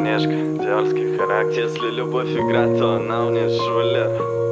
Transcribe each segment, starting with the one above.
внешка, дерзкий характер. Если любовь игра, то она мне шулер.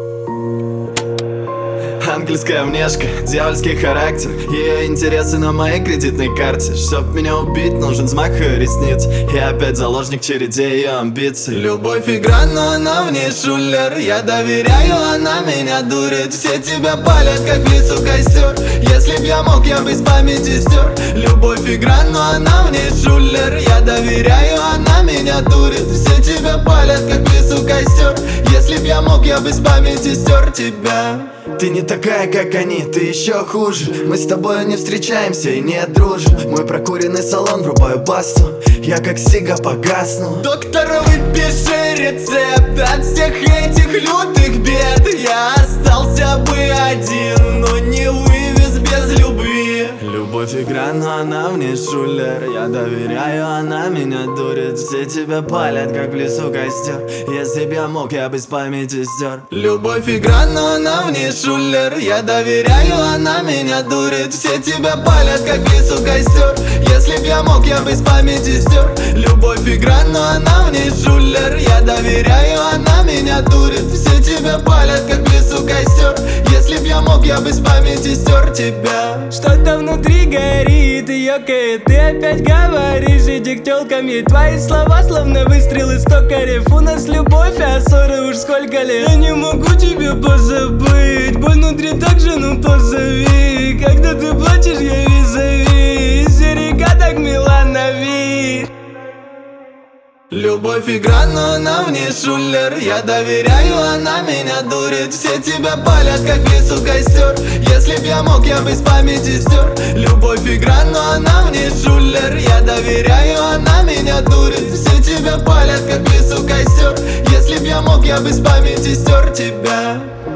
Ангельская внешка, дьявольский характер. Ее интересы на моей кредитной карте. Чтоб меня убить, нужен взмах ресниц. И опять заложник череде ее амбиций. Любовь игра, но она в ней шулер. Я доверяю, она меня дурит. Все тебя палят, как в лесу костер. Если б я мог, я бы из памяти стер. Любовь игра, но она в ней шулер. Я доверяю, она меня дурит. Все тебя палят, как в лесу костер. Если б я мог, я бы из памяти стер тебя. Ты не такая, как они, ты еще хуже. Мы с тобой не встречаемся и не дружим. Мой прокуренный салон, врубаю басту. Я как сига погасну. Доктор, выпиши рецепт от всех этих лютых бед. Я остался бы один, но не вывез без любви. Любовь игра, но она в ней шулер. Я доверяю, она меня дурит. Все тебя палят, как в лесу костер. Если б я мог, я бы из памяти стер. Любовь игра, но она в ней шулер. Я доверяю, она меня дурит. Все тебя палят, как в лесу костер. Если б я мог, я бы из памяти стер. Любовь игра, но она в ней шулер. Я доверяю, она меня дурит. Все тебя палят, как в лесу костер. Если б я мог, я бы из памяти стер тебя. Что-то внутри горит и ёкает. Ты опять говоришь, иди к тёлкам ей. Твои слова словно выстрелы с токарев. У нас любовь, а ссоры уж сколько лет. Я не могу тебя позабыть. Боль внутри так же, ну позови. Когда ты плачешь, я визави. Истерика так мила на вид. Любовь игра, но она в ней шулер. Я доверяю, она меня дурит. Все тебя палят, как в лесу костер. Если б я мог, я бы из памяти стер. Любовь игра, но она в ней шулер. Я доверяю, она меня дурит. Все тебя палят, как в лесу костер. Если б я мог, я бы из памяти стер тебя.